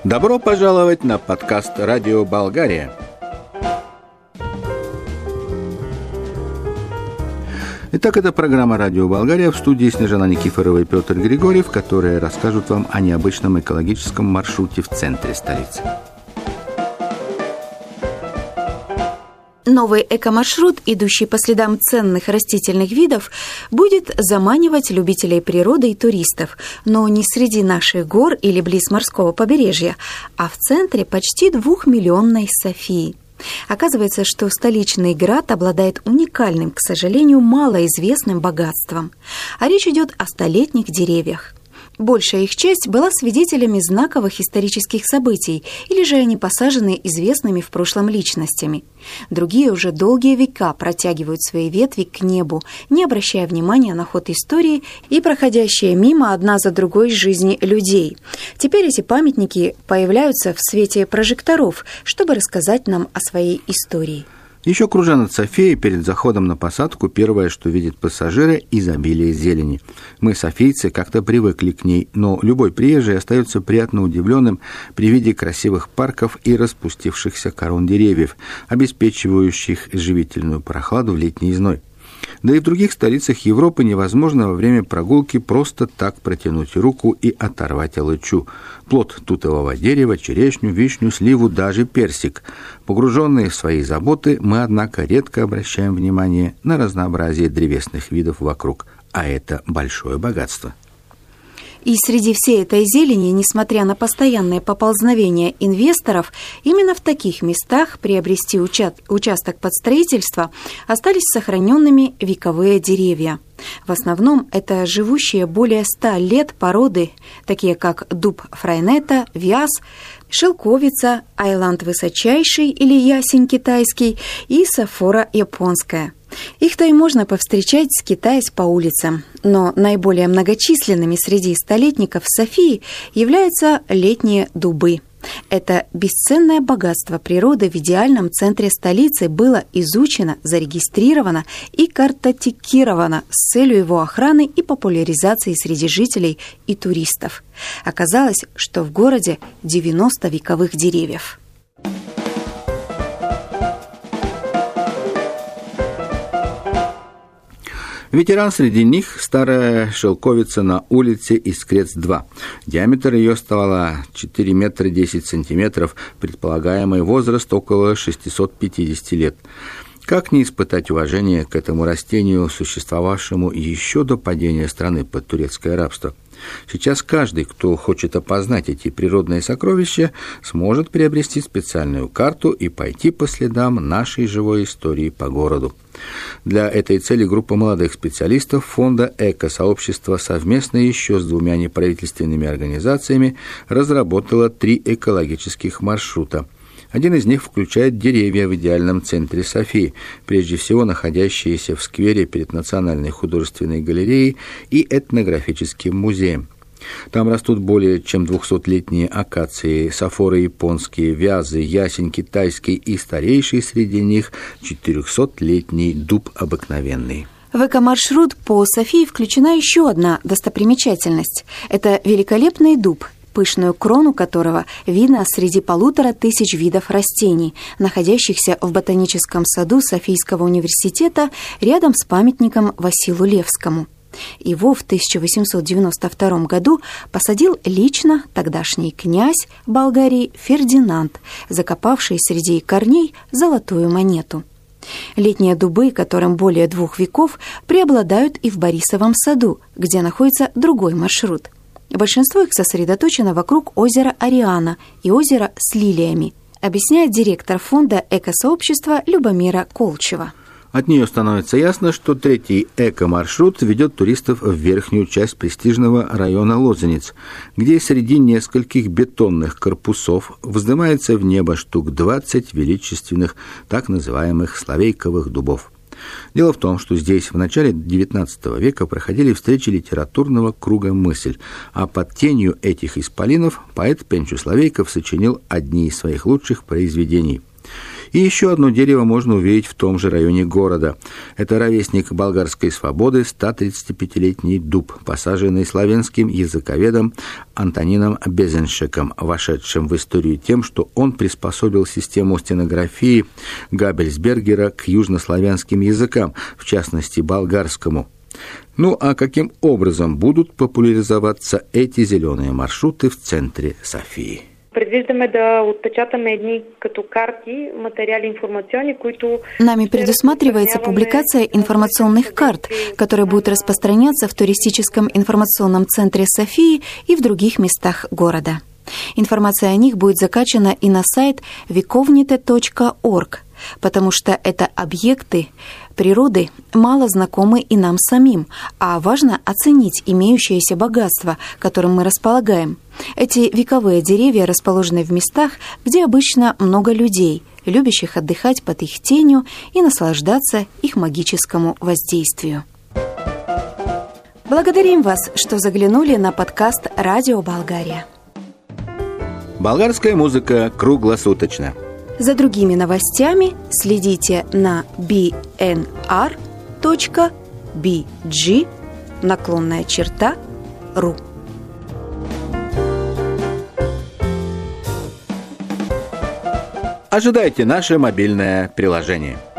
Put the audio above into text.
Добро пожаловать на подкаст «Радио Болгария». Итак, это программа «Радио Болгария», в студии Снежана Никифорова и Петр Григорьев, которые расскажут вам о необычном экологическом маршруте в центре столицы. Новый экомаршрут, идущий по следам ценных растительных видов, будет заманивать любителей природы и туристов, но не среди наших гор или близ морского побережья, а в центре почти 2-миллионной Софии. Оказывается, что столичный град обладает уникальным, к сожалению, малоизвестным богатством. А речь идет о столетних деревьях. Большая их часть была свидетелями знаковых исторических событий, или же они посажены известными в прошлом личностями. Другие уже долгие века протягивают свои ветви к небу, не обращая внимания на ход истории и проходящие мимо одна за другой жизни людей. Теперь эти памятники появляются в свете прожекторов, чтобы рассказать нам о своей истории. Еще кружа над Софией, перед заходом на посадку, первое, что видят пассажиры – изобилие зелени. Мы, софийцы, как-то привыкли к ней, но любой приезжий остается приятно удивленным при виде красивых парков и распустившихся корон деревьев, обеспечивающих живительную прохладу в летний зной. Да и в других столицах Европы невозможно во время прогулки просто так протянуть руку и оторвать алычу. Плод тутового дерева, черешню, вишню, сливу, даже персик. Погруженные в свои заботы, мы, однако, редко обращаем внимание на разнообразие древесных видов вокруг. А это большое богатство. И среди всей этой зелени, несмотря на постоянное поползновение инвесторов, именно в таких местах приобрести участок под строительство остались сохраненными вековые деревья. В основном это живущие более 100 лет породы, такие как дуб фрайнета, вяз, шелковица, айланд высочайший или ясень китайский и софора японская. Их-то и можно повстречать, скитаясь по улицам. Но наиболее многочисленными среди столетников Софии являются летние дубы. Это бесценное богатство природы в идеальном центре столицы было изучено, зарегистрировано и картотекировано с целью его охраны и популяризации среди жителей и туристов. Оказалось, что в городе 90 вековых деревьев. Ветеран среди них – старая шелковица на улице Искрец-2. Диаметр ее ствола 4 метра 10 сантиметров, предполагаемый возраст около 650 лет. Как не испытать уважение к этому растению, существовавшему еще до падения страны под турецкое рабство? Сейчас каждый, кто хочет опознать эти природные сокровища, сможет приобрести специальную карту и пойти по следам нашей живой истории по городу. Для этой цели группа молодых специалистов фонда «Эко-сообщество» совместно еще с 2 неправительственными организациями разработала 3 экологических маршрута. Один из них включает деревья в идеальном центре Софии, прежде всего находящиеся в сквере перед Национальной художественной галереей и этнографическим музеем. Там растут более чем 200-летние акации, софоры японские, вязы, ясень китайский и старейший среди них 400-летний дуб обыкновенный. В экомаршрут по Софии включена еще одна достопримечательность. Это великолепный дуб, пышную крону которого видно среди 1500 видов растений, находящихся в ботаническом саду Софийского университета рядом с памятником Василу Левскому. Его в 1892 году посадил лично тогдашний князь Болгарии Фердинанд, закопавший среди корней золотую монету. Летние дубы, которым более 2 веков, преобладают и в Борисовом саду, где находится другой маршрут. Большинство их сосредоточено вокруг озера Ариана и озера с лилиями, объясняет директор фонда «Эко-сообщества» Любомира Колчева. От нее становится ясно, что 3-й эко-маршрут ведет туристов в верхнюю часть престижного района Лозенец, где среди нескольких бетонных корпусов вздымается в небо штук 20 величественных так называемых словейковых дубов. Дело в том, что здесь в начале XIX века проходили встречи литературного круга «Мысль», а под тенью этих исполинов поэт Пенчу Словейков сочинил одни из своих лучших произведений. И еще одно дерево можно увидеть в том же районе города. Это ровесник болгарской свободы, 135-летний дуб, посаженный славянским языковедом Антонином Безеншеком, вошедшим в историю тем, что он приспособил систему стенографии Габельсбергера к южнославянским языкам, в частности болгарскому. Ну а каким образом будут популяризоваться эти зеленые маршруты в центре Софии? Предвиждаме да отпечатаме едни като карти, материали информационные, които... Нами предусматривается публикация информационных карт, которые будут распространяться в туристическом информационном центре Софии и в других местах города. Информация о них будет закачана и на сайт vekovnite.org, потому что это объекты природы мало знакомы и нам самим, а важно оценить имеющееся богатство, которым мы располагаем. Эти вековые деревья расположены в местах, где обычно много людей, любящих отдыхать под их тенью и наслаждаться их магическому воздействию. Благодарим вас, что заглянули на подкаст «Радио Болгария». Болгарская музыка круглосуточно. За другими новостями следите на bnr.bg/ru. Ожидайте наше мобильное приложение.